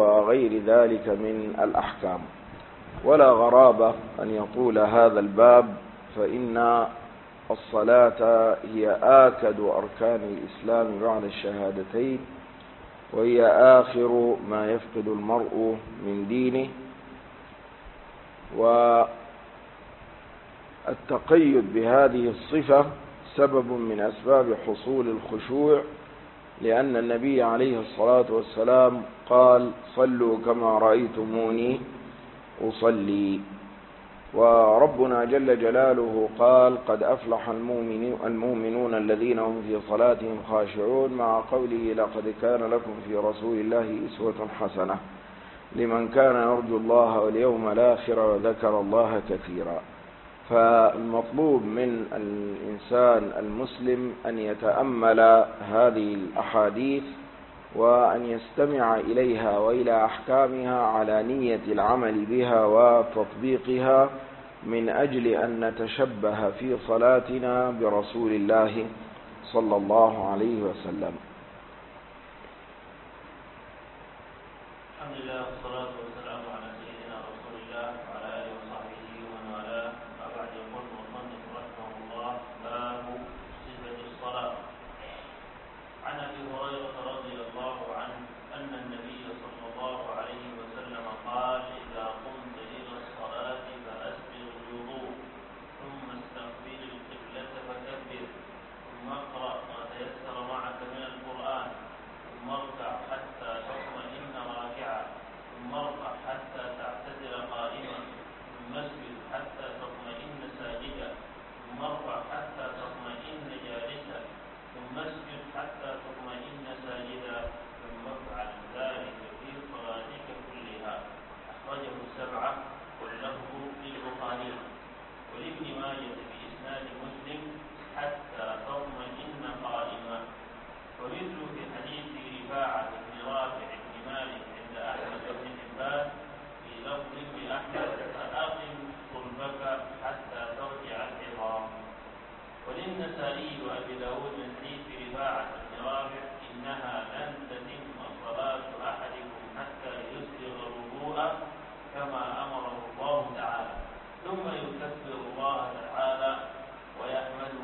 وغير ذلك من الأحكام. ولا غرابة أن يطول هذا الباب، فإن الصلاة هي آكد أركان الإسلام بعد الشهادتين، وهي آخر ما يفقد المرء من دينه. والتقيد بهذه الصفة سبب من أسباب حصول الخشوع، لأن النبي عليه الصلاة والسلام قال: صلوا كما رأيتموني أصلي. وربنا جل جلاله قال: قد أفلح المؤمنون الذين هم في صلاتهم خاشعون، مع قوله: لقد كان لكم في رسول الله أسوة حسنة لمن كان يرجو الله واليوم الآخر وذكر الله كثيرا. فالمطلوب من الإنسان المسلم أن يتأمل هذه الأحاديث وأن يستمع إليها وإلى أحكامها على نية العمل بها وتطبيقها، من أجل أن نتشبه في صلاتنا برسول الله صلى الله عليه وسلم. الحمد لله والصلاة والسلام على سيدنا رسول الله وعلى آله وصحبه ومن والاه. وبعد، يقول المصنف رحمه الله: باب صفة الصلاة. عن أبي هريرة رضي الله عنه أن النبي صلى الله عليه وسلم قال: إذا قمت إلى الصلاة فأسبغ الوضوء، ثم استقبل القبلة فكبر، ثم اقرأ ما تيسر معك من القرآن، ثم اركع حتى تطمئن راكعا، ثم ارفع حتى تعتدل قائما، ثم اسجد حتى تطمئن ساجدا، ثم ارفع حتى تطمئن جالسا، ثم اسجد حتى تطمئن ساجدا، ثم افعل ذلك في صلاتك كلها. أخرجه السبعة واللفظ للبخاري. ولابن ماجه بإسناد مسلم: حتى تطمئن قائما. ومثل في حديث رفاعة بن رافع بن مالك عند أحمد بن حبان في لفظ لأحمد: فأقم صلبك حتى ترجع العظام. وللنسائي وأبي داود من حديث رفاعة بن رافع: إنها لن تتم صلاة أحدكم حتى يسبغ الوضوء كما أمره الله تعالى، ثم يكبر الله تعالى ويحمده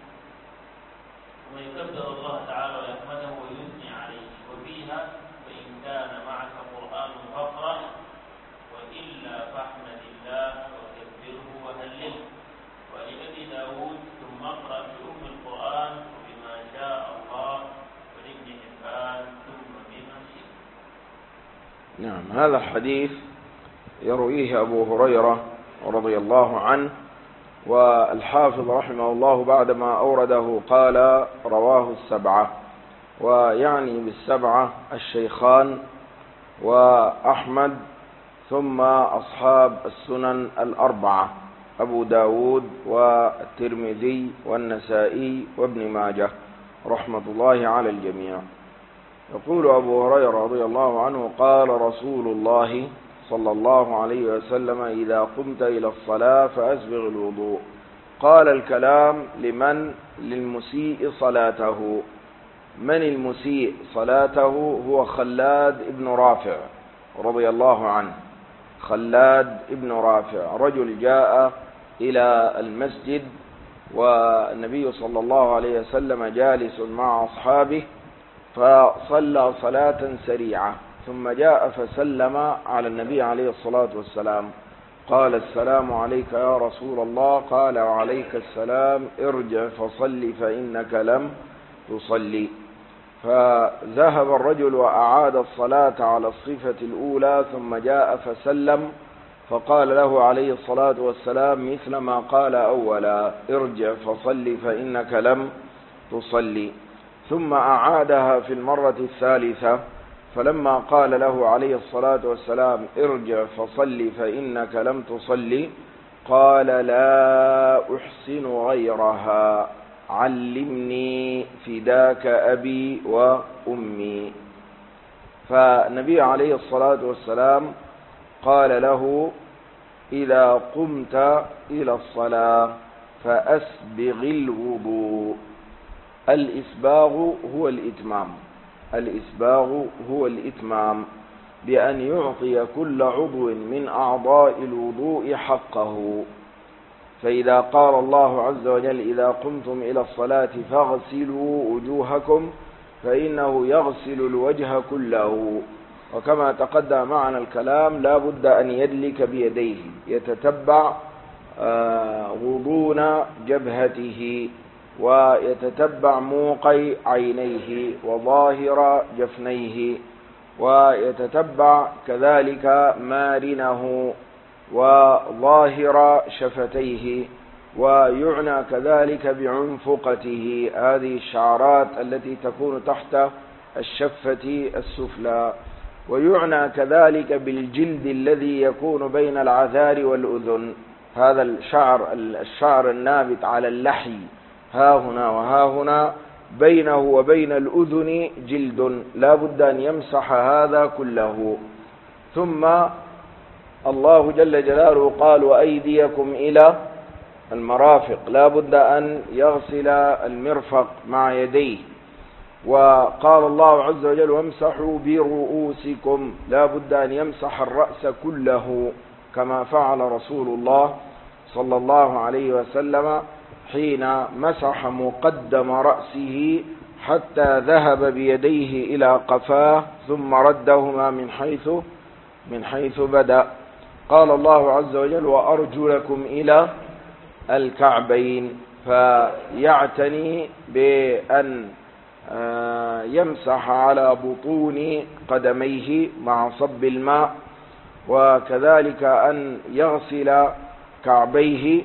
ويثني عليه. وفيها: وإن كان معك قرآن فاقرأ، وإلا فاحمد الله وكبره وهلله. ولأبي داود: ثم اقرأ بأم القرآن وبما شاء الله. ولابن حبان: ثم بما شئت. نعم، هذا الحديث يرويه أبو هريرة رضي الله عنه، والحافظ رحمه الله بعدما أورده قال: رواه السبعة، ويعني بالسبعة الشيخان وأحمد، ثم أصحاب السنن الأربعة: أبو داود والترمذي والنسائي وابن ماجه، رحمة الله على الجميع. يقول أبو هريرة رضي الله عنه: قال رسول الله صلى الله عليه وسلم: إذا قمت إلى الصلاة فأسبغ الوضوء. قال: الكلام لمن؟ للمسيء صلاته. من المسيء صلاته؟ هو خلاد ابن رافع رضي الله عنه. خلاد ابن رافع رجل جاء إلى المسجد والنبي صلى الله عليه وسلم جالس مع أصحابه، فصلى صلاة سريعة، ثم جاء فسلم على النبي عليه الصلاة والسلام. قال: السلام عليك يا رسول الله. قال: وعليك السلام، ارجع فصل فإنك لم تصلي. فذهب الرجل وأعاد الصلاة على الصفة الأولى، ثم جاء فسلم، فقال له عليه الصلاة والسلام مثل ما قال أولا: ارجع فصل فإنك لم تصلي. ثم أعادها في المرة الثالثة، فلما قال له عليه الصلاة والسلام: ارجع فصل فإنك لم تصلي، قال: لا أحسن غيرها، علمني فداك أبي وأمي. فالنبي عليه الصلاة والسلام قال له: إذا قمت إلى الصلاة فأسبغ الوضوء. الإسباغ هو الإتمام. الإسباغ هو الإتمام. بأن يعطي كل عضو من أعضاء الوضوء حقه. فإذا قال الله عز وجل إذا قمتم إلى الصلاة فاغسلوا وجوهكم فإنه يغسل الوجه كله، وكما تقدم معنا الكلام لا بد أن يدلك بيديه يتتبع غضون جبهته ويتتبع موقي عينيه وظاهر جفنيه ويتتبع كذلك مارنه وظاهر شفتيه، ويعنى كذلك بعنفقته هذه الشعرات التي تكون تحت الشفة السفلى، ويعنى كذلك بالجلد الذي يكون بين العذار والأذن، هذا الشعر النابت على اللحي ها هنا وها هنا بينه وبين الأذن جلد لا بد أن يمسح هذا كله. ثم الله جل جلاله قال وأيديكم إلى المرافق، لا بد أن يغسل المرفق مع يديه. وقال الله عز وجل وامسحوا برؤوسكم، لا بد أن يمسح الرأس كله كما فعل رسول الله صلى الله عليه وسلم حين مسح مقدم رأسه حتى ذهب بيديه إلى قفاه ثم ردهما من حيث بدأ. قال الله عز وجل وأرجلكم إلى الكعبين، فيعتني بأن يمسح على بطون قدميه مع صب الماء، وكذلك أن يغسل كعبيه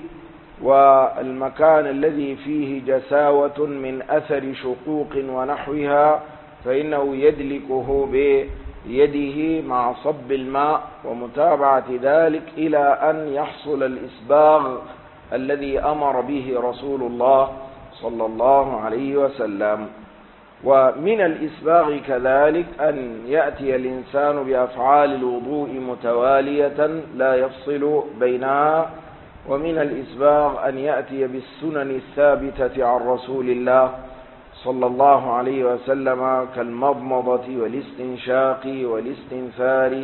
والمكان الذي فيه جساوة من أثر شقوق ونحوها فإنه يدلكه بيده مع صب الماء ومتابعة ذلك إلى أن يحصل الإسباغ الذي أمر به رسول الله صلى الله عليه وسلم. ومن الإسباغ كذلك أن يأتي الإنسان بأفعال الوضوء متوالية لا يفصل بينها، ومن الإسباغ أن يأتي بالسنن الثابتة عن رسول الله صلى الله عليه وسلم كالمضمضة والاستنشاق والاستنثار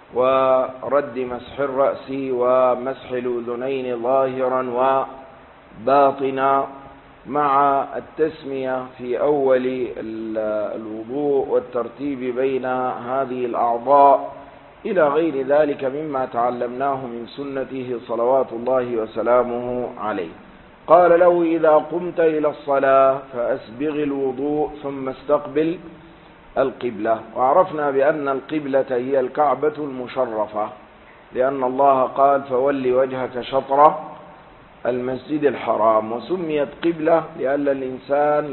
ورد مسح الرأس ومسح الأذنين ظاهرا وباطنا، مع التسمية في أول الوضوء والترتيب بين هذه الأعضاء إلى غير ذلك مما تعلمناه من سنته صلوات الله وسلامه عليه. قال له إذا قمت إلى الصلاة فأسبغ الوضوء ثم استقبل القبلة. وعرفنا بأن القبلة هي الكعبة المشرفة، لأن الله قال فول وجهك شطر المسجد الحرام، وسميت قبلة لأن الإنسان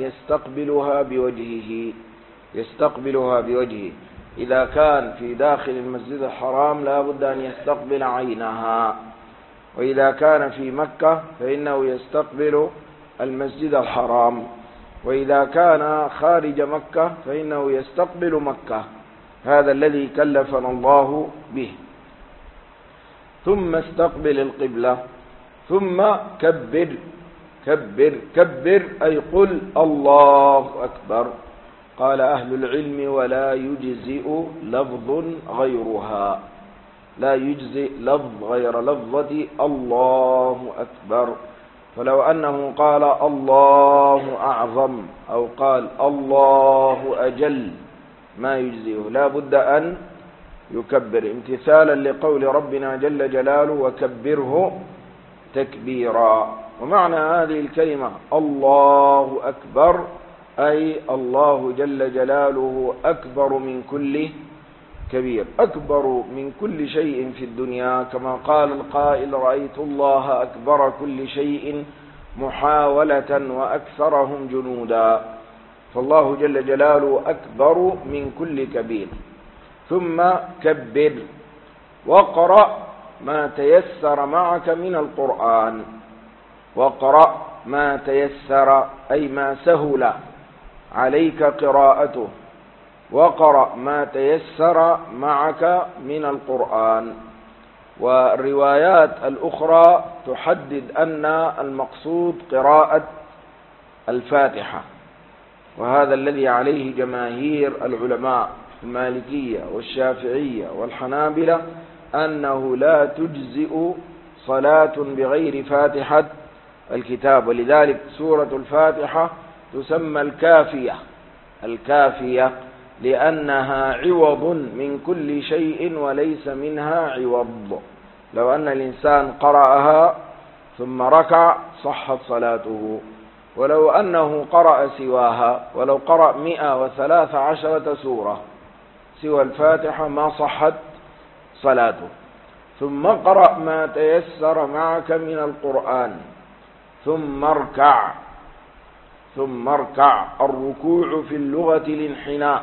يستقبلها بوجهه. إذا كان في داخل المسجد الحرام لا بد أن يستقبل عينها، وإذا كان في مكة فإنه يستقبل المسجد الحرام، وإذا كان خارج مكة فإنه يستقبل مكة. هذا الذي كلفنا الله به. ثم استقبل القبلة ثم كبر أي قل الله أكبر. قال أهل العلم ولا يجزئ لفظ غيرها، لا يجزئ لفظ غير لفظة الله أكبر، فلو أنه قال الله أعظم أو قال الله أجل ما يجزئه، لا بد أن يكبر امتثالا لقول ربنا جل جلاله وكبره تكبيرا. ومعنى هذه الكلمة الله أكبر أي الله جل جلاله أكبر من كل كبير، أكبر من كل شيء في الدنيا، كما قال القائل رأيت الله أكبر كل شيء محاولة وأكثرهم جنودا، فالله جل جلاله أكبر من كل كبير. ثم كبر واقرأ ما تيسر معك من القرآن، واقرأ ما تيسر أي ما سهل عليك قراءته، وقرأ ما تيسر معك من القرآن. والروايات الأخرى تحدد أن المقصود قراءة الفاتحة، وهذا الذي عليه جماهير العلماء المالكية والشافعية والحنابلة أنه لا تجزئ صلاة بغير فاتحة الكتاب، ولذلك سورة الفاتحة تسمى الكافية لأنها عوض من كل شيء وليس منها عوض. لو أن الإنسان قرأها ثم ركع صحت صلاته، ولو أنه قرأ سواها، ولو قرأ 113 سورة سوى الفاتحة ما صحت صلاته. ثم اقرأ ما تيسر معك من القرآن ثم اركع. الركوع في اللغة الانحناء،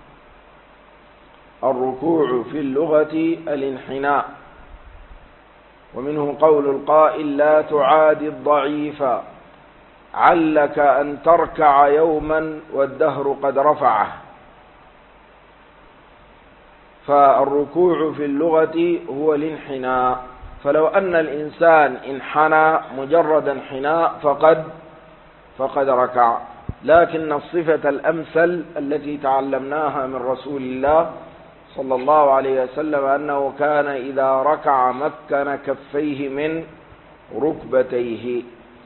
الانحناء، ومنه قول القائل لا تعادي الضعيف علك أن تركع يوما والدهر قد رفعه. فالركوع في اللغة هو الانحناء، فلو أن الإنسان انحنى مجرد انحناء فقد ركع. لكن الصفة الأمثل التي تعلمناها من رسول الله صلى الله عليه وسلم أنه كان إذا ركع مكن كفيه من ركبتيه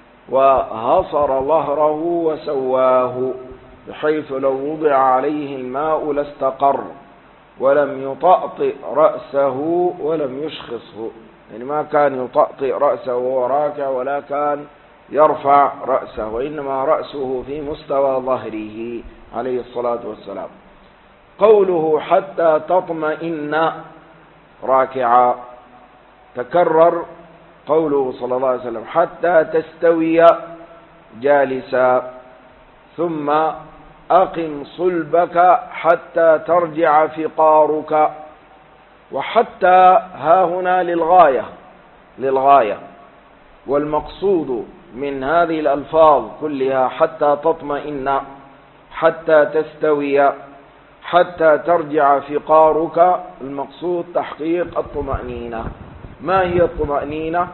وهصر ظهره وسواه، بحيث لو وضع عليه الماء لاستقر، ولم يطأطئ رأسه ولم يشخصه، يعني ما كان يطأطئ رأسه وهو راكع ولا كان يرفع رأسه، وإنما رأسه في مستوى ظهره عليه الصلاة والسلام. قوله حتى تطمئن راكعا، تكرر قوله صلى الله عليه وسلم حتى تستوي جالسا، ثم أقم صلبك حتى ترجع فقارك. وحتى ها هنا للغاية، والمقصود من هذه الألفاظ كلها حتى تطمئن، حتى تستوي، حتى ترجع فقارك، المقصود تحقيق الطمأنينة. ما هي الطمأنينة؟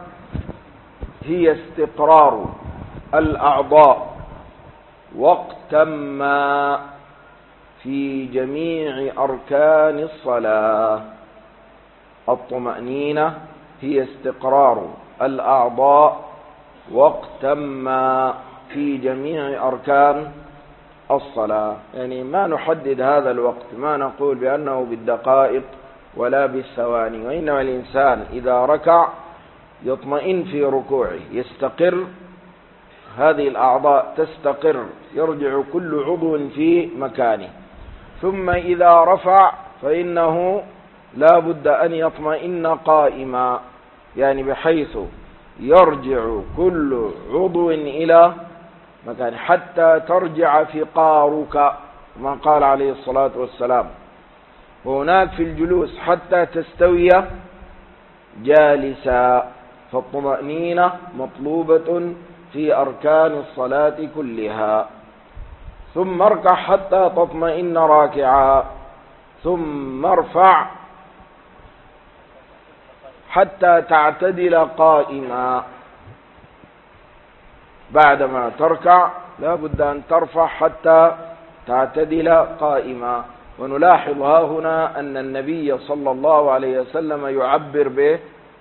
هي استقرار الأعضاء وقتا ما في جميع أركان الصلاة. الطمأنينة هي استقرار الأعضاء وقتا ما في جميع أركان الصلاة، يعني ما نحدد هذا الوقت، ما نقول بأنه بالدقائق ولا بالثواني، وإنما الإنسان إذا ركع يطمئن في ركوعه، يستقر، هذه الأعضاء تستقر، يرجع كل عضو في مكانه. ثم إذا رفع فإنه لا بد أن يطمئن قائما، يعني بحيث يرجع كل عضو إلى مكانه حتى ترجع فقارك، ما قال عليه الصلاة والسلام. وهناك في الجلوس حتى تستوي جالسا، فالطمأنينة مطلوبة في أركان الصلاة كلها. ثم اركع حتى تطمئن راكعا، ثم ارفع حتى تعتدل قائما. بعدما تركع لا بد أن ترفع حتى تعتدل قائما. ونلاحظ ها هنا أن النبي صلى الله عليه وسلم يعبر به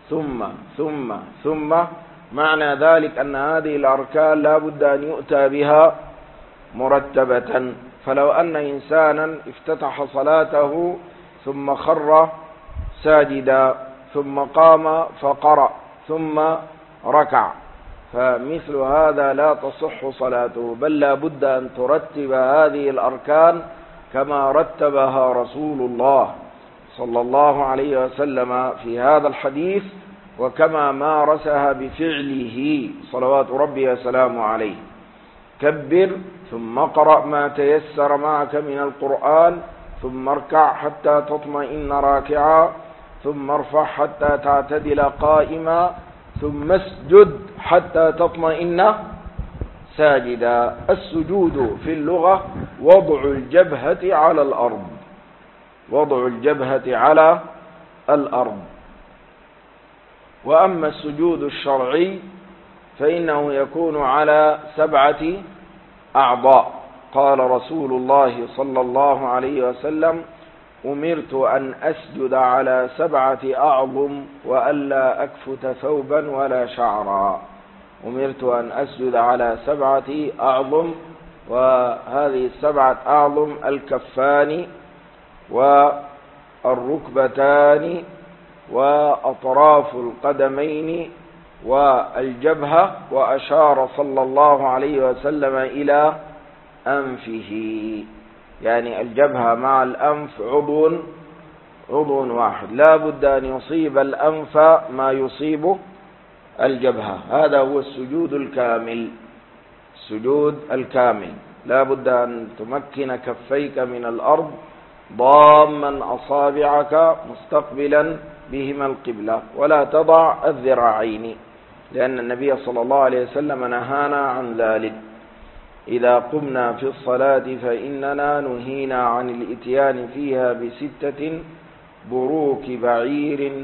ثم، معنى ذلك أن هذه الأركان لا بد أن يؤتى بها مرتبة. فلو أن إنسانا افتتح صلاته ثم خر ساجدا ثم قام فقرأ ثم ركع، فمثل هذا لا تصح صلاته، بل لا بد أن ترتب هذه الأركان كما رتبها رسول الله صلى الله عليه وسلم في هذا الحديث، وكما مارسها بفعله صلوات ربي وسلامه عليه. كبر ثم اقرأ ما تيسر معك من القرآن، ثم اركع حتى تطمئن راكعا، ثم ارفع حتى تعتدل قائما، ثم اسجد حتى تطمئن ساجدا. السجود في اللغة وضع الجبهة على الأرض، وضع الجبهة على الأرض. وأما السجود الشرعي فإنه يكون على 7 أعضاء. قال رسول الله صلى الله عليه وسلم أمرت أن أسجد على 7 أعظم وألا أكفت ثوبا ولا شعرا. أمرت أن أسجد على 7 أعظم، وهذه 7 أعظم الكفان والركبتان وأطراف القدمين والجبهة، وأشار صلى الله عليه وسلم إلى أنفه، يعني الجبهة مع الأنف عضو واحد، لا بد أن يصيب الأنف ما يصيب الجبهة. هذا هو السجود الكامل. السجود الكامل لا بد أن تمكن كفيك من الأرض ضاما أصابعك مستقبلا بهما القبلة، ولا تضع الذراعين، لأن النبي صلى الله عليه وسلم نهانا عن ذلك. إذا قمنا في الصلاة فإننا نهينا عن الإتيان فيها ب6 بروك بعير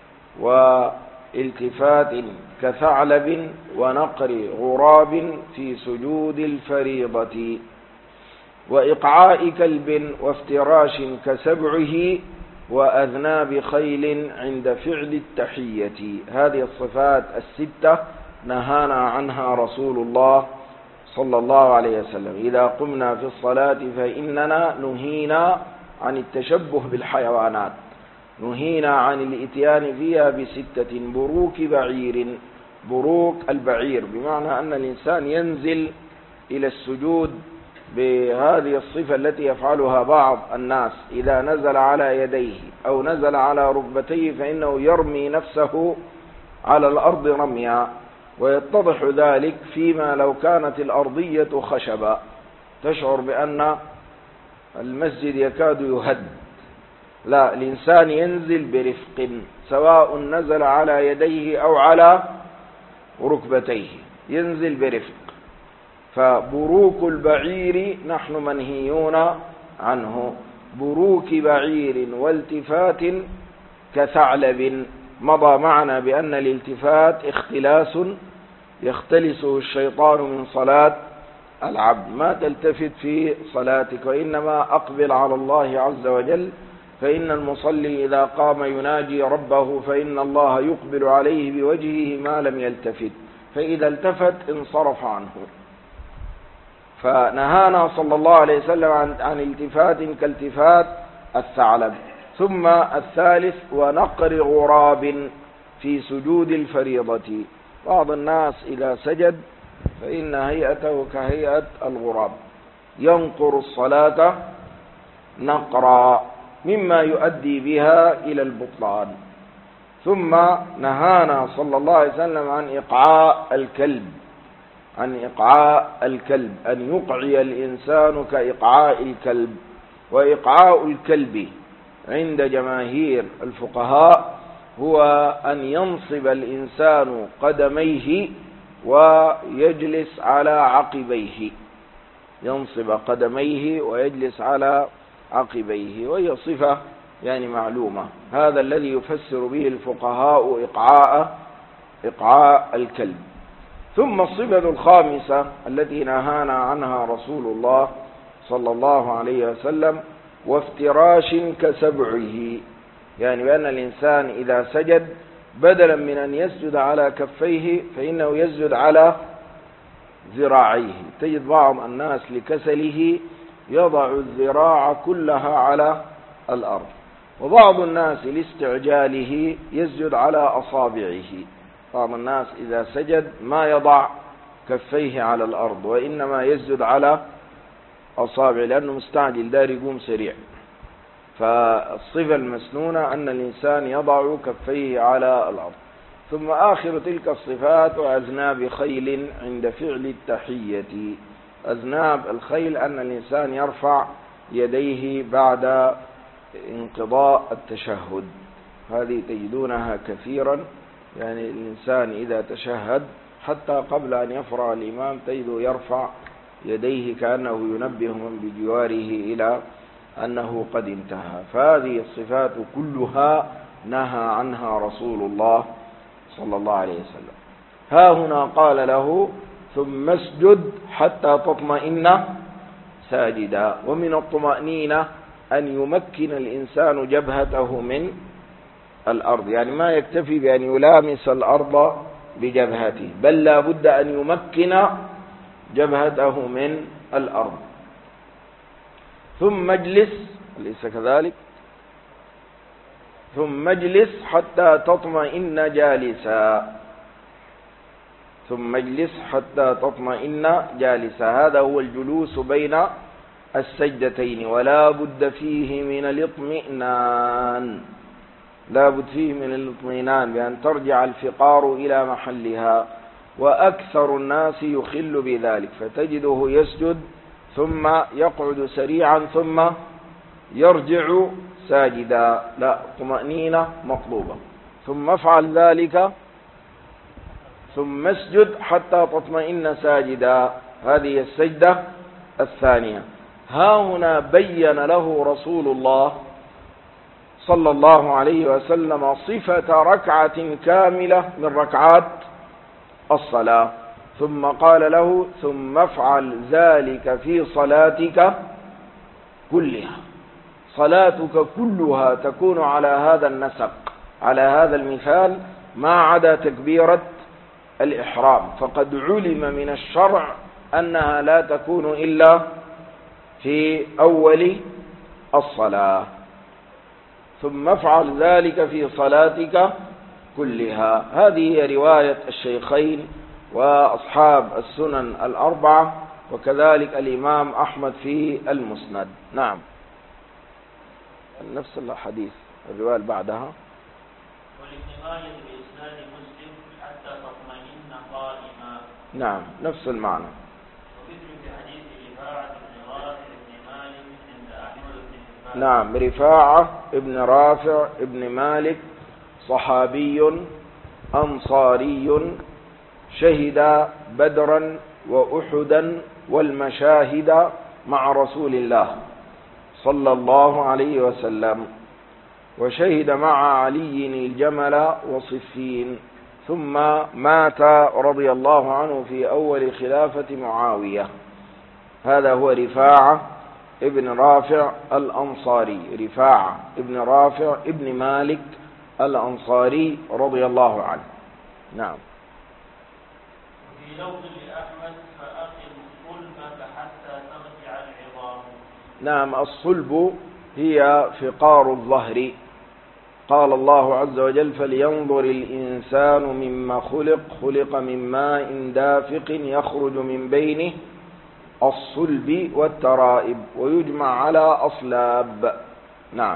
والتفات كثعلب ونقر غراب في سجود الفريضة، وإقعاء كلب وافتراش كسبعه وأذناب خيل عند فعل التحية. هذه الصفات ال6 نهانا عنها رسول الله صلى الله عليه وسلم. إذا قمنا في الصلاة فإننا نهينا عن التشبه بالحيوانات، نهينا عن الإتيان فيها ب6 بروك بعير. بروك البعير بمعنى أن الإنسان ينزل إلى السجود بهذه الصفة التي يفعلها بعض الناس، إذا نزل على يديه أو نزل على ركبتيه فإنه يرمي نفسه على الأرض رميا، ويتضح ذلك فيما لو كانت الأرضية خشبا، تشعر بأن المسجد يكاد يهد. لا، الإنسان ينزل برفق، سواء نزل على يديه أو على ركبتيه، ينزل برفق. فبروك البعير نحن منهيون عنه، بروك بعير والتفات كثعلب. مضى معنا بأن الالتفات اختلاس يختلسه الشيطان من صلاة العبد، ما تلتفت في صلاتك، وإنما أقبل على الله عز وجل. فإن المصلي إذا قام يناجي ربه فإن الله يقبل عليه بوجهه ما لم يلتفت، فإذا التفت انصرف عنه. فنهانا صلى الله عليه وسلم عن التفات كالتفات الثعلب. ثم الثالث ونقر غراب في سجود الفريضة. بعض الناس إذا سجد فإن هيئته كهيئة الغراب، ينقر الصلاة نقرا مما يؤدي بها إلى البطلان. ثم نهانا صلى الله عليه وسلم عن إقعاء الكلب، أن يقعي الإنسان كإقعاء الكلب. وإقعاء الكلب عند جماهير الفقهاء هو أن ينصب الإنسان قدميه ويجلس على عقبيه، ينصب قدميه ويجلس على عقبيه، وهي صفة يعني معلومة. هذا الذي يفسر به الفقهاء إقعاء الكلب. ثم الصفة الخامسة التي نهانا عنها رسول الله صلى الله عليه وسلم وافتراش كسبعه، يعني بأن الإنسان إذا سجد بدلا من أن يسجد على كفيه فإنه يسجد على ذراعيه. تجد بعض الناس لكسله يضع الذراع كلها على الأرض، وبعض الناس لاستعجاله يسجد على أصابعه. بعض الناس إذا سجد ما يضع كفيه على الأرض، وإنما يسجد على أصابعه لأنه مستعجل دار يقوم سريع. فالصفة المسنونة أن الإنسان يضع كفيه على الأرض. ثم آخر تلك الصفات وأذناب خيل عند فعل التحية. أذناب الخيل أن الإنسان يرفع يديه بعد انقضاء التشهد، هذه تجدونها كثيرا، يعني الإنسان إذا تشهد حتى قبل أن يفرغ الإمام تجده يرفع يديه كأنه ينبه من بجواره إلى أنه قد انتهى. فهذه الصفات كلها نهى عنها رسول الله صلى الله عليه وسلم. ها هنا قال له ثم اسجد حتى تطمئن ساجدا. ومن الطمأنينة أن يمكن الإنسان جبهته من الأرض، يعني ما يكتفي بأن يلامس الأرض بجبهته، بل لا بد أن يمكن جبهته من الأرض. ثم اجلس، أليس كذلك؟ ثم اجلس حتى تطمئن جالسا، ثم اجلس حتى تطمئن جالسا. هذا هو الجلوس بين السجدتين، ولا بد فيه من الاطمئنان، لا بد فيه من الاطمئنان بأن ترجع الفقار إلى محلها، وأكثر الناس يخل بذلك، فتجده يسجد ثم يقعد سريعا ثم يرجع ساجدا. لا، طمأنينة مطلوبة. ثم افعل ذلك ثم اسجد حتى تطمئن ساجدا. هذه السجدة الثانية. ها هنا بين له رسول الله صلى الله عليه وسلم صفة ركعة كاملة من ركعات الصلاة، ثم قال له: ثم افعل ذلك في صلاتك كلها. صلاتك كلها تكون على هذا النسق، على هذا المثال، ما عدا تكبيرة الإحرام، فقد علم من الشرع أنها لا تكون إلا في أول الصلاة. ثم افعل ذلك في صلاتك كلها. هذه هي رواية الشيخين وأصحاب السنن الأربعة، وكذلك الإمام أحمد في المسند. نعم، نفس الحديث الرواية بعدها. ولابن مالك بإسناد مسلم حتى تطمئن قائما. نعم، نفس المعنى. ومثل في حديث رفاعة بن رافع بن مالك عند أحمد بن حبان. نعم، رفاعة بن رافع بن مالك صحابي أنصاري شهد بدرا وأحدا والمشاهد مع رسول الله صلى الله عليه وسلم، وشهد مع علي الجمل وصفين، ثم مات رضي الله عنه في أول خلافة معاوية. هذا هو رفاعة ابن رافع الأنصاري، رفاعة ابن رافع ابن مالك الأنصاري رضي الله عنه. نعم. وفي لفظ لأحمد: فأقم صلبك حتى ترجع العظام. نعم، الصلب هي فقار الظهر. قال الله عز وجل: فلينظر الإنسان مما خلق، خلق من ماء دافق يخرج من بينه الصلب والترائب ويجمع على أصلاب. نعم.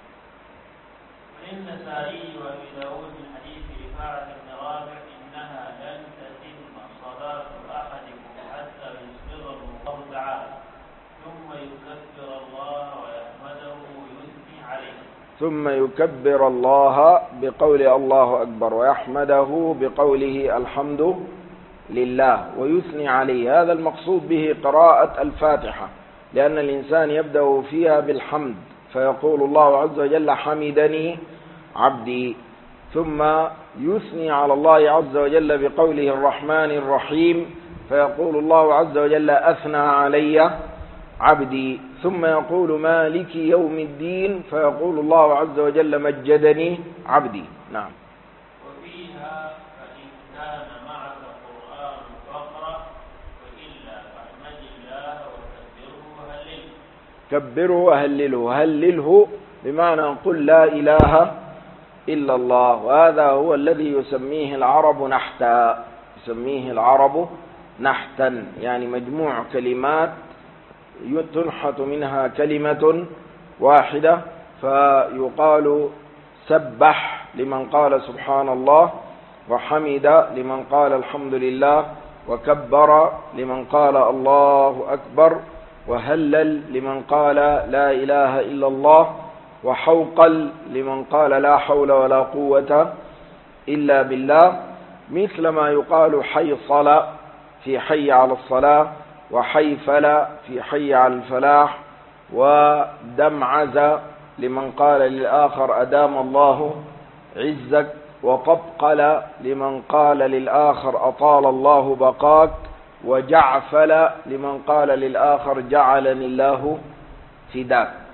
والنسائي وأبي داود من حديث رفاعة بن رافع: إنها لن تتم صلاة أحدكم حتى يسبغه الله تعالى، ثم يكبر الله ويحمده ويثني عليه. ثم يكبر الله بقول الله أكبر، ويحمده بقوله الحمد لله، ويثني عليه. هذا المقصود به قراءة الفاتحة، لأن الإنسان يبدأ فيها بالحمد، فيقول الله عز وجل: حمدني عبدي، ثم يثني على الله عز وجل بقوله الرحمن الرحيم، فيقول الله عز وجل: أثنى علي عبدي، ثم يقول مالك يوم الدين، فيقول الله عز وجل: مجدني عبدي. نعم. وفيها: فإن كان معك قرآن فاقرأ، وإلا فاحمد الله وكبره وهلله. كبره وهلله، هلله بمعنى قل لا إله إلا الله، وهذا هو الذي يسميه العرب نحتا، يسميه العرب نحتا، يعني مجموع كلمات تنحت منها كلمة واحدة، فيقال سبح لمن قال سبحان الله، وحمد لمن قال الحمد لله، وكبر لمن قال الله أكبر، وهلل لمن قال لا إله إلا الله، وحوقل لمن قال لا حول ولا قوة إلا بالله، مثل ما يقال حيصل في حي على الصلاة، وحيفل في حي على الفلاح، ودمعز لمن قال للآخر أدام الله عزك، وطبقل لمن قال للآخر أطال الله بقاك، وجعفل لمن قال للآخر جعلني الله فداك.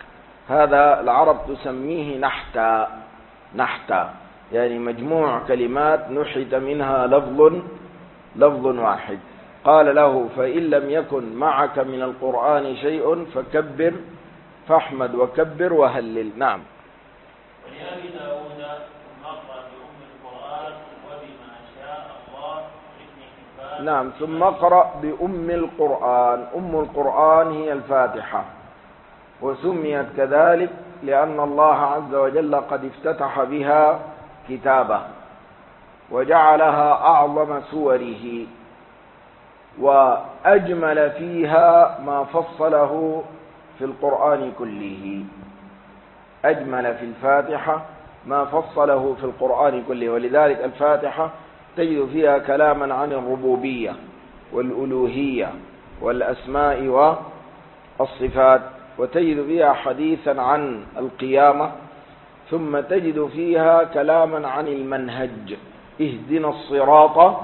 هذا العرب تسميه نحتا. نحتا يعني مجموع كلمات نحت منها لفظ واحد. قال له: فإن لم يكن معك من القرآن شيء فكبر فاحمد وكبر وهلل. نعم. ولأبي داود ثم اقرأ بأم القرآن وبما شاء الله لابن حبان. نعم، ثم اقرأ بأم القرآن. أم القرآن هي الفاتحة، وسميت كذلك لأن الله عز وجل قد افتتح بها كتابه وجعلها أعظم سوره، وأجمل فيها ما فصله في القرآن كله. أجمل في الفاتحة ما فصله في القرآن كله، ولذلك الفاتحة تجد فيها كلاما عن الربوبية والألوهية والأسماء والصفات، وتجد فيها حديثا عن القيامة، ثم تجد فيها كلاما عن المنهج: اهدنا الصراط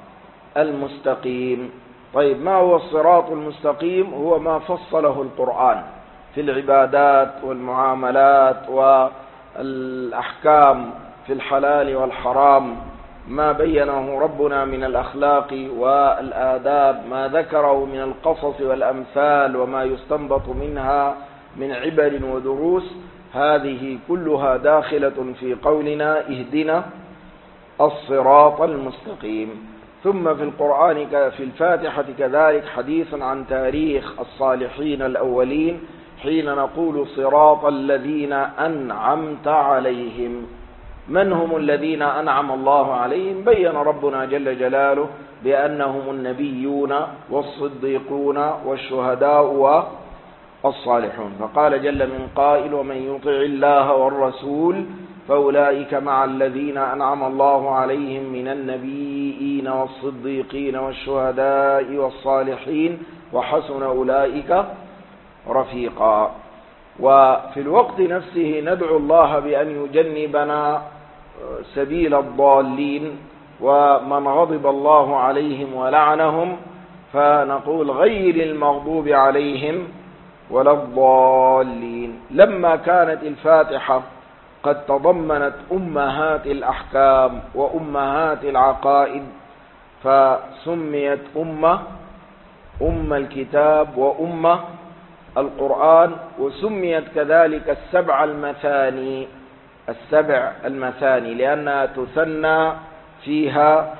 المستقيم. طيب، ما هو الصراط المستقيم؟ هو ما فصله القرآن في العبادات والمعاملات والأحكام في الحلال والحرام، ما بينه ربنا من الأخلاق والآداب، ما ذكره من القصص والأمثال وما يستنبط منها من عبر ودروس. هذه كلها داخلة في قولنا اهدنا الصراط المستقيم. ثم في القرآن في الفاتحة كذلك حديث عن تاريخ الصالحين الأولين حين نقول صراط الذين أنعمت عليهم. من هم الذين أنعم الله عليهم؟ بين ربنا جل جلاله بأنهم النبيون والصديقون والشهداء والصالحون، فقال جل من قائل: ومن يطع الله والرسول فأولئك مع الذين أنعم الله عليهم من النبيين والصديقين والشهداء والصالحين وحسن أولئك رفيقا. وفي الوقت نفسه ندعو الله بأن يجنبنا سبيل الضالين ومن غضب الله عليهم ولعنهم، فنقول غير المغضوب عليهم ولا الضالين. لما كانت الفاتحة قد تضمنت أمهات الأحكام وأمهات العقائد فسميت أم الكتاب وأم القرآن، وسميت كذلك السبع المثاني لأنها تثنى فيها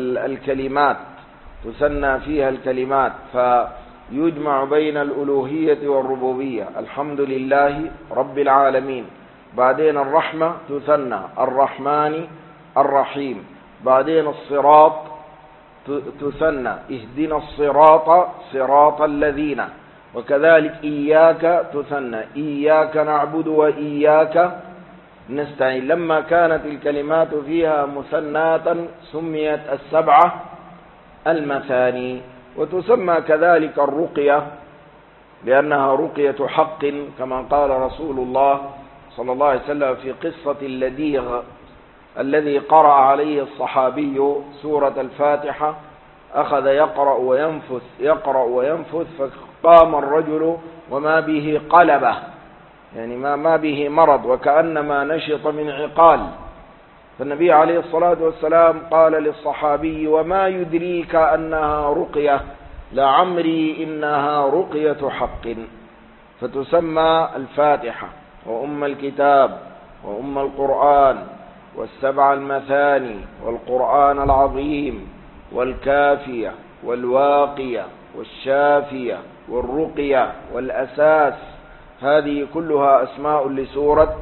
الكلمات، فيجمع بين الألوهية والربوبية. الحمد لله رب العالمين، بعدين الرحمة تثنى الرحمن الرحيم، بعدين الصراط تثنى اهدنا الصراط صراط الذين، وكذلك إياك تثنى إياك نعبد وإياك نستعين. لما كانت الكلمات فيها مثناة سميت السبعة المثاني. وتسمى كذلك الرقية لأنها رقية حق، كما قال رسول الله صلى الله عليه وسلم في قصة اللديغ الذي قرأ عليه الصحابي سورة الفاتحة، أخذ يقرأ وينفث فقام الرجل وما به قلبة، يعني ما به مرض، وكأنما نشط من عقال. فالنبي عليه الصلاة والسلام قال للصحابي: وما يدريك أنها رقية؟ لعمري إنها رقية حق. فتسمى الفاتحة وأم الكتاب وأم القرآن والسبع المثاني والقرآن العظيم والكافية والواقية والشافية والرقية والأساس. هذه كلها أسماء لسورة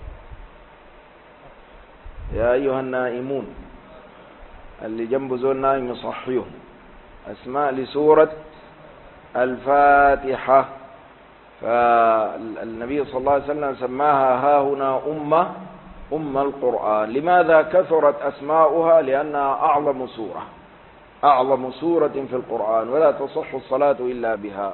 يا أيها النائمون، اللي جنب زول نائم يصحيه، أسماء لسورة الفاتحة. فالنبي صلى الله عليه وسلم سماها هاهنا أم القرآن. لماذا كثرت أسماؤها؟ لأنها أعظم سورة في القرآن، ولا تصح الصلاة إلا بها.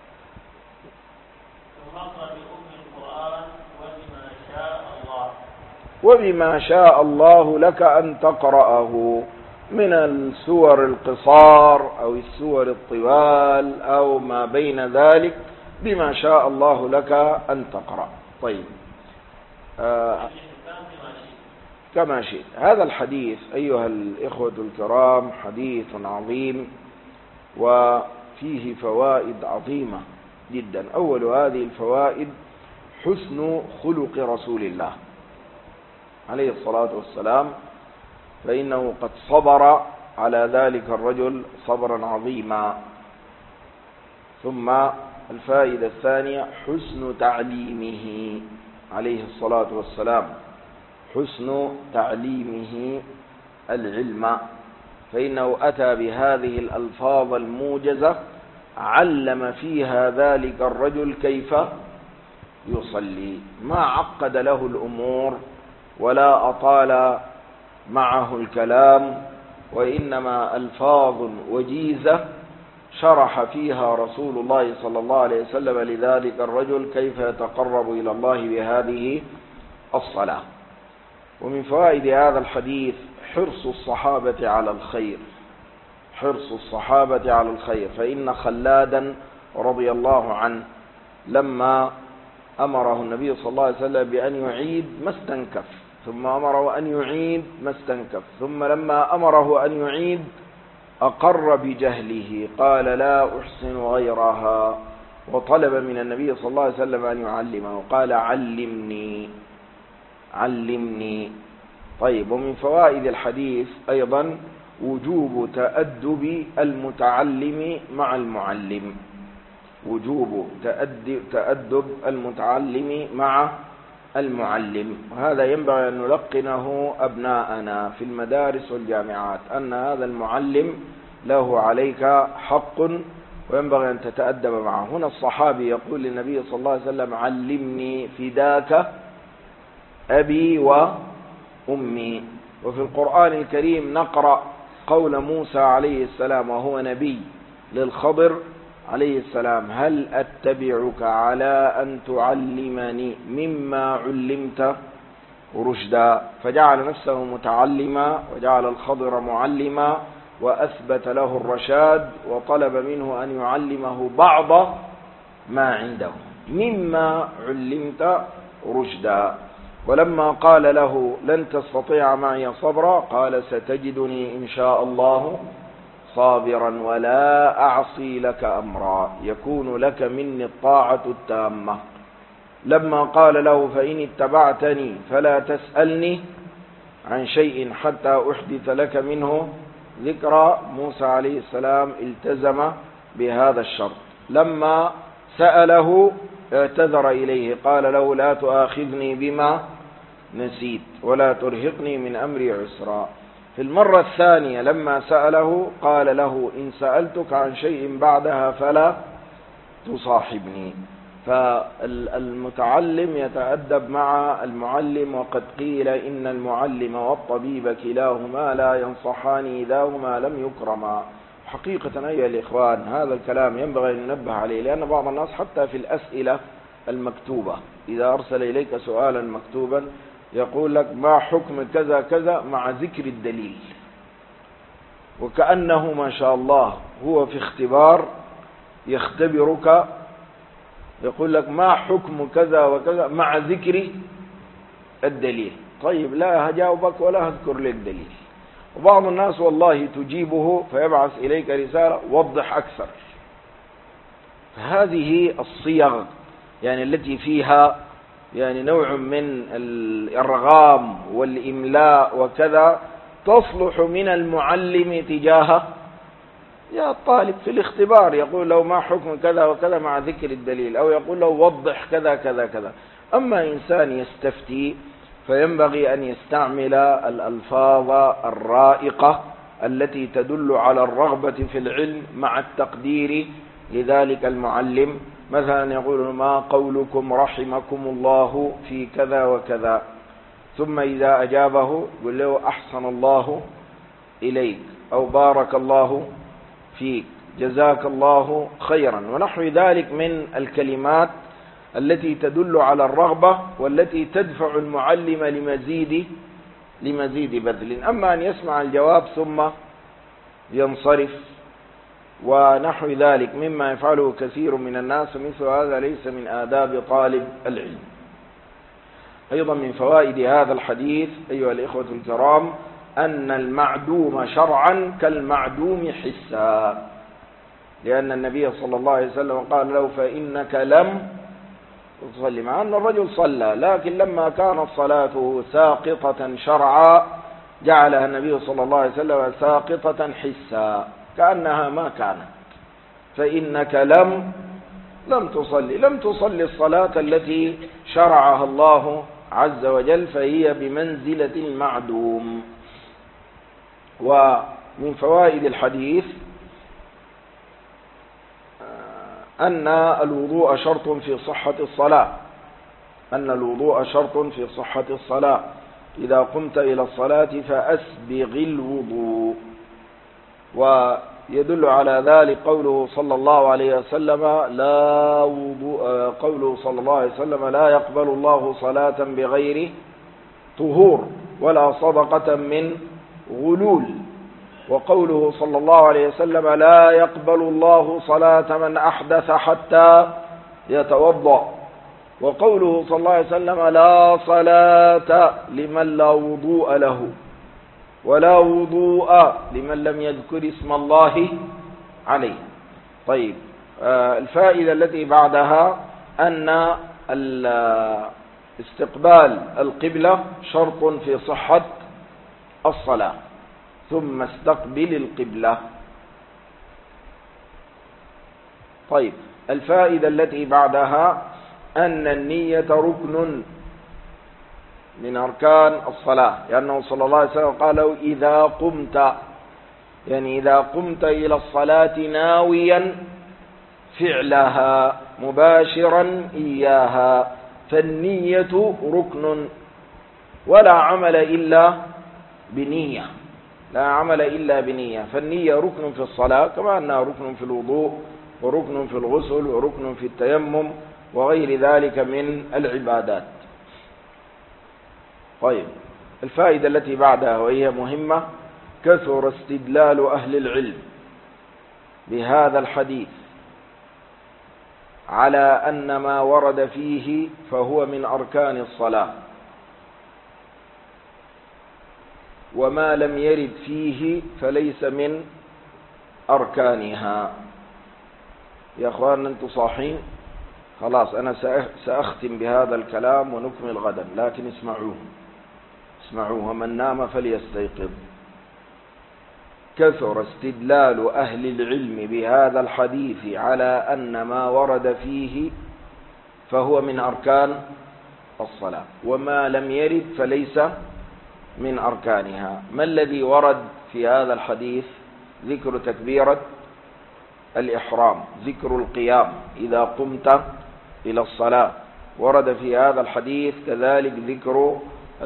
وبما شاء الله لك أن تقرأه من السور القصار أو السور الطوال أو ما بين ذلك، بما شاء الله لك أن تقرأ. طيب كما شئت. هذا الحديث أيها الإخوة الكرام حديث عظيم وفيه فوائد عظيمة جدا. أول هذه الفوائد حسن خلق رسول الله عليه الصلاة والسلام، فإنه قد صبر على ذلك الرجل صبرا عظيما. ثم الفائدة الثانية حسن تعليمه عليه الصلاة والسلام، حسن تعليمه العلم، فإنه أتى بهذه الألفاظ الموجزة علم فيها ذلك الرجل كيف يصلي، ما عقد له الأمور ولا أطال معه الكلام، وإنما ألفاظ وجيزة شرح فيها رسول الله صلى الله عليه وسلم لذلك الرجل كيف يتقرب إلى الله بهذه الصلاة. ومن فوائد هذا الحديث حرص الصحابة على الخير، حرص الصحابة على الخير، فإن خلادا رضي الله عنه لما أمره النبي صلى الله عليه وسلم بأن يعيد ما استنكف، ثم أمره أن يعيد ما استنكف، ثم لما أمره أن يعيد أقر بجهله قال لا أحسن غيرها، وطلب من النبي صلى الله عليه وسلم أن يعلمه، قال علمني علمني. طيب، ومن فوائد الحديث أيضا وجوب تأدب المتعلم مع المعلم، وجوب تأدب المتعلم مع المعلم، وهذا ينبغي أن نلقنه أبناءنا في المدارس والجامعات، أن هذا المعلم له عليك حق وينبغي أن تتأدب معه. هنا الصحابي يقول للنبي صلى الله عليه وسلم علمني فداك أبي وأمي. وفي القرآن الكريم نقرأ قول موسى عليه السلام وهو نبي للخضر عليه السلام هل أتبعك على أن تعلمني مما علمت رشدا، فجعل نفسه متعلما وجعل الخضر معلما وأثبت له الرشاد، وطلب منه أن يعلمه بعض ما عنده مما علمت رشدا. ولما قال له لن تستطيع معي صبرا قال ستجدني إن شاء الله صابرا ولا أعصي لك أمرا يكون لك مني الطاعة التامة. لما قال له فإن اتبعتني فلا تسألني عن شيء حتى أحدث لك منه ذكرى، موسى عليه السلام التزم بهذا الشرط. لما سأله اعتذر إليه قال له لا تؤاخذني بما نسيت ولا ترهقني من أمري عسرا. في المرة الثانية لما سأله قال له إن سألتك عن شيء بعدها فلا تصاحبني. فالمتعلم يتأدب مع المعلم، وقد قيل إن المعلم والطبيب كلاهما لا ينصحان إذا هما لم يكرما. حقيقة أيها الإخوان هذا الكلام ينبغي أن ننبه عليه، لأن بعض الناس حتى في الأسئلة المكتوبة إذا أرسل إليك سؤالا مكتوبا يقول لك ما حكم كذا كذا مع ذكر الدليل، وكأنه ما شاء الله هو في اختبار يختبرك، يقول لك ما حكم كذا وكذا مع ذكر الدليل. طيب لا هجاوبك ولا هذكر لك دليل. وبعض الناس والله تجيبه فيبعث إليك رسالة وضح أكثر. فهذه الصيغ يعني التي فيها يعني نوع من الإرغام والإملاء وكذا تصلح من المعلم تجاه يا الطالب في الاختبار، يقول له ما حكم كذا وكذا مع ذكر الدليل، أو يقول له وضح كذا كذا كذا. أما إنسان يستفتي فينبغي أن يستعمل الألفاظ الرائقة التي تدل على الرغبة في العلم مع التقدير لذلك المعلم. مثلا يقول ما قولكم رحمكم الله في كذا وكذا، ثم إذا أجابه يقول له أحسن الله إليك أو بارك الله فيك جزاك الله خيرا، ونحو ذلك من الكلمات التي تدل على الرغبة والتي تدفع المعلم لمزيد بذل. أما أن يسمع الجواب ثم ينصرف ونحو ذلك مما يفعله كثير من الناس، مثل هذا ليس من آداب طالب العلم. أيضا من فوائد هذا الحديث أيها الإخوة الكرام أن المعدوم شرعا كالمعدوم حسا، لأن النبي صلى الله عليه وسلم قال له فإنك لم تصلي، مع أن الرجل صلى، لكن لما كانت صلاته ساقطة شرعا جعلها النبي صلى الله عليه وسلم ساقطة حسا كأنها ما كانت. فإنك لم تصلي الصلاة التي شرعها الله عز وجل، فهي بمنزلة المعدوم. ومن فوائد الحديث أن الوضوء شرط في صحة الصلاة، إذا قمت إلى الصلاة فأسبغ الوضوء. ويدل على ذلك قوله صلى الله عليه وسلم لا يقبل الله صلاة بغير طهور ولا صدقة من غلول. وقوله صلى الله عليه وسلم لا يقبل الله صلاة من أحدث حتى يتوضأ. وقوله صلى الله عليه وسلم لا صلاة لمن لا وضوء له ولا وضوء لمن لم يذكر اسم الله عليه. طيب، الفائدة التي بعدها أن استقبال القبلة شرط في صحة الصلاة، ثم استقبل القبلة. طيب، الفائدة التي بعدها أن النية ركن من أركان الصلاة، لأنه صلى الله عليه وسلم قال إذا قمت إلى الصلاة ناويا فعلها مباشرا إياها، فالنية ركن، ولا عمل إلا بنية، فالنية ركن في الصلاة كما أنها ركن في الوضوء وركن في الغسل وركن في التيمم وغير ذلك من العبادات. طيب، الفائدة التي بعدها وهي مهمة: كثر استدلال أهل العلم بهذا الحديث على أن ما ورد فيه فهو من أركان الصلاة، وما لم يرد فيه فليس من أركانها. يا أخواننا أنتم صاحين؟ خلاص، أنا سأختم بهذا الكلام ونكمل غدا، لكن اسمعوه، ومن نام فليستيقظ. كثر استدلال أهل العلم بهذا الحديث على أن ما ورد فيه فهو من أركان الصلاة، وما لم يرد فليس من أركانها. ما الذي ورد في هذا الحديث؟ ذكر تكبيرة الإحرام، ذكر القيام إذا قمت إلى الصلاة. ورد في هذا الحديث كذلك ذكر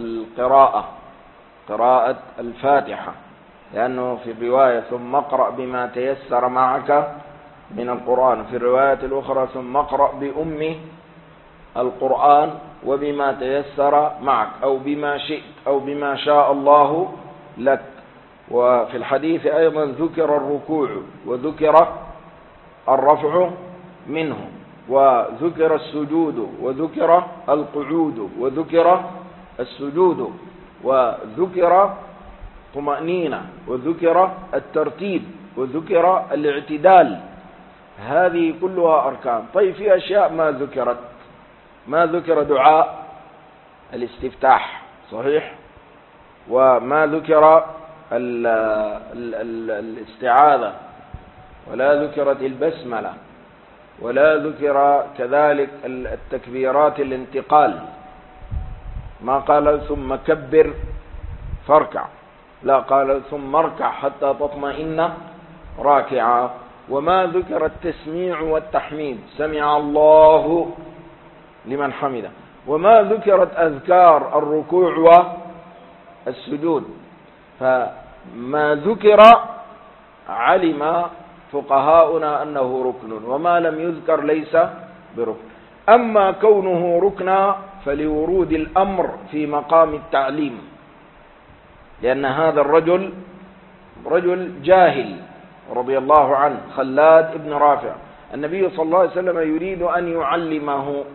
قراءة الفاتحة، لأنه في الرواية ثم اقرأ بما تيسر معك من القرآن، في الرواية الأخرى ثم اقرأ بأم القرآن وبما تيسر معك، أو بما شئت أو بما شاء الله لك. وفي الحديث أيضا ذكر الركوع وذكر الرفع منه، وذكر السجود وذكر القعود وذكر السجود، وذكر طمأنينة وذكر الترتيب وذكر الاعتدال. هذه كلها أركان. طيب، في أشياء ما ذكر دعاء الاستفتاح، صحيح، وما ذكر الاستعاذة، ولا ذكرت البسملة، ولا ذكر كذلك التكبيرات الانتقال. ما قال ثم كبر فاركع، لا، قال ثم اركع حتى تطمئن راكعا. وما ذكر التسميع والتحميد، سمع الله لمن حمده. وما ذكرت أذكار الركوع والسجود. فما ذكر علم فقهاؤنا أنه ركن، وما لم يذكر ليس بركن. أما كونه ركنا فلورود الأمر في مقام التعليم، لأن هذا الرجل رجل جاهل رضي الله عنه، خلاد بن رافع، النبي صلى الله عليه وسلم يريد أن يعلمه،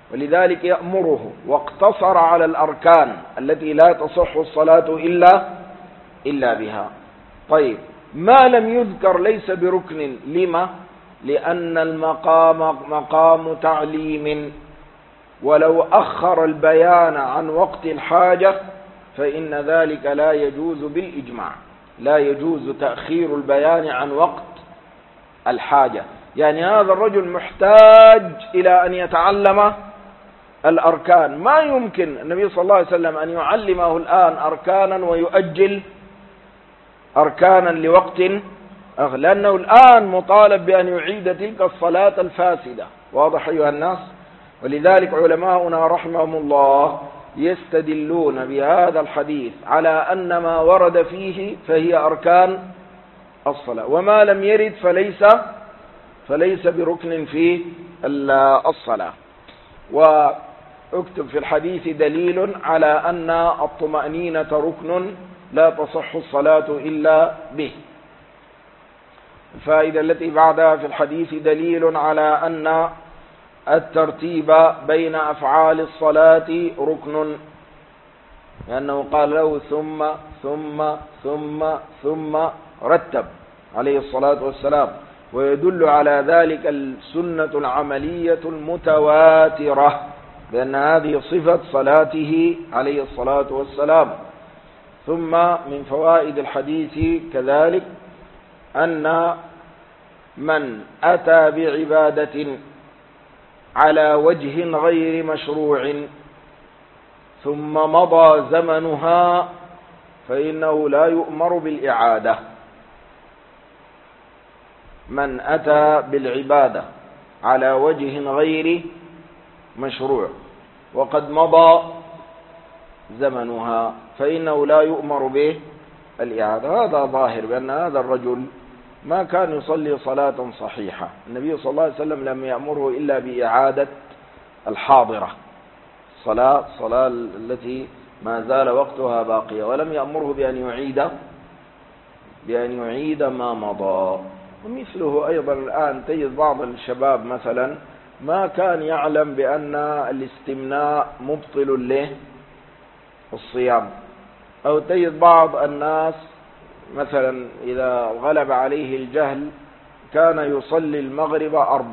ولذلك يأمره، واقتصر على الأركان التي لا تصح الصلاة إلا بها. طيب، ما لم يذكر ليس بركن، لما؟ لأن المقام مقام تعليم، ولو أخر البيان عن وقت الحاجة فإن ذلك لا يجوز بالإجماع، لا يجوز تأخير البيان عن وقت الحاجة. يعني هذا الرجل محتاج إلى أن يتعلم الأركان، ما يمكن النبي صلى الله عليه وسلم أن يعلمه الآن أركانا ويؤجل أركانا لوقت لأنه الآن مطالب بأن يعيد تلك الصلاة الفاسدة. واضح أيها الناس؟ ولذلك علماؤنا رحمهم الله يستدلون بهذا الحديث على أن ما ورد فيه فهي أركان الصلاة، وما لم يرد فليس بركن في الصلاة. واكتب في الحديث دليل على أن الطمأنينة ركن لا تصح الصلاة إلا به. الفائدة التي بعدها في الحديث دليل على أن الترتيب بين أفعال الصلاة ركن، لأنه قال له ثم ثم ثم ثم رتب عليه الصلاة والسلام، ويدل على ذلك السنة العملية المتواترة بأن هذه صفة صلاته عليه الصلاة والسلام. ثم من فوائد الحديث كذلك أن من أتى بعبادة على وجه غير مشروع ثم مضى زمنها فإنه لا يؤمر بالإعادة. من أتى بالعبادة على وجه غير مشروع وقد مضى زمنها فإنه لا يؤمر به الإعادة. هذا ظاهر بأن هذا الرجل ما كان يصلي صلاة صحيحة، النبي صلى الله عليه وسلم لم يأمره إلا بإعادة الحاضرة، الصلاة التي ما زال وقتها باقية، ولم يأمره بأن يعيد ما مضى. ومثله أيضا الآن تجد بعض الشباب مثلا ما كان يعلم بأن الاستمناء مبطل له الصيام، أو تجد بعض الناس مثلا إذا غلب عليه الجهل كان يصلي المغرب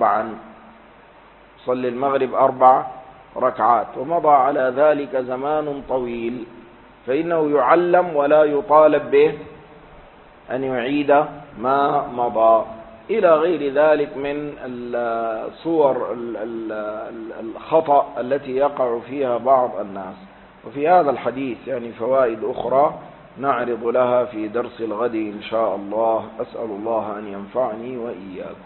4 ركعات ومضى على ذلك زمان طويل، فإنه يعلم ولا يطالب به أن يعيد ما مضى، إلى غير ذلك من صور الخطأ التي يقع فيها بعض الناس. وفي هذا الحديث يعني فوائد أخرى نعرض لها في درس الغد إن شاء الله. أسأل الله أن ينفعني وإياكم.